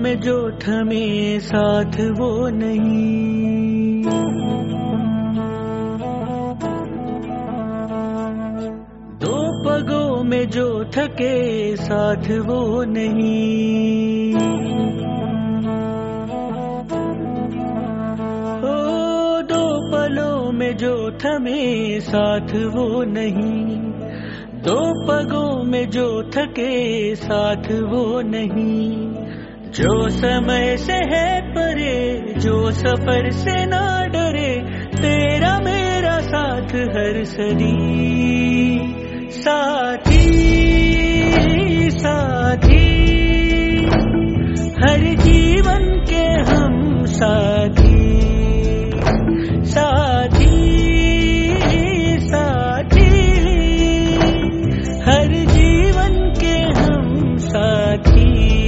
में जो थमे साथ वो नहीं, दो पगों में जो थके साथ वो नहीं, ओ दो पलों में जो थमे साथ वो नहीं, दो पगों में जो थके साथ वो नहीं। जो समय से है परे, जो सफर से ना डरे, तेरा मेरा साथ हर सदी। साथी साथी हर जीवन के हम साथी, साथी साथी हर जीवन के हम साथी।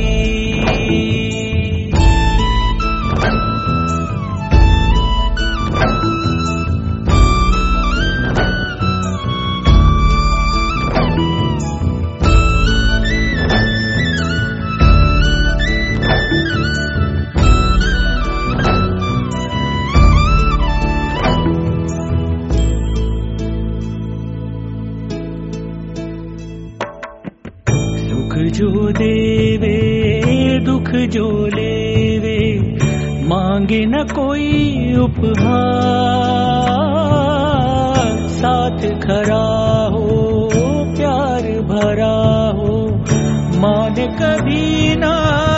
जो देवे दुख जो लेवे, मांगे न कोई उपहार। साथ खड़ा हो प्यार भरा हो, मान कभी ना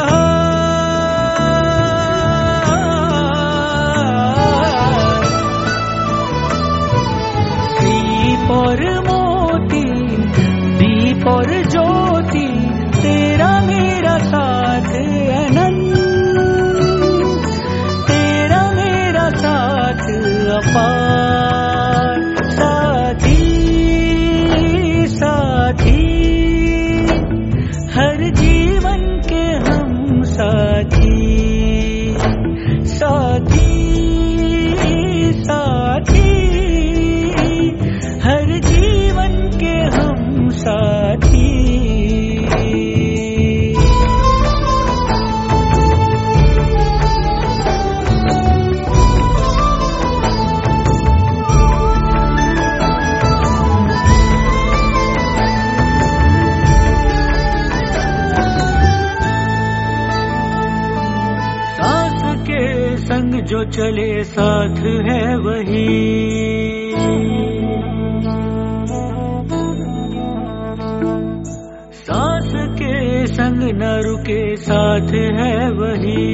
दीप और मोती, दीप और ज्योति, तेरा मेरा साथ अनंत, तेरा मेरा साथ अपार। साथी साथी हर जीवन के हम साथी, साथी साथी हर जीवन के हम साथी। संग जो चले साथ है वही, सांस के संग न रुके साथ है वही,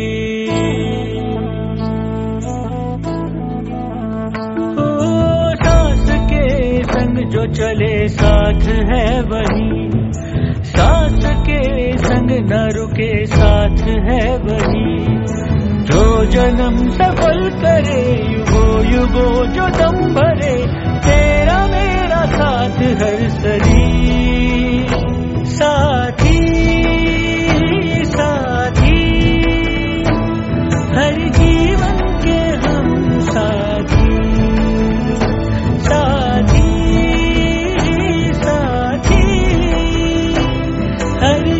ओ सांस के संग जो चले साथ है वही, सांस के संग न रुके साथ है वही। जो जन्म सफल करे युगों युगों जो दम भरे, तेरा मेरा साथ हर सदी। साथी साथी हर जीवन के हम साथी, साथी साथी हर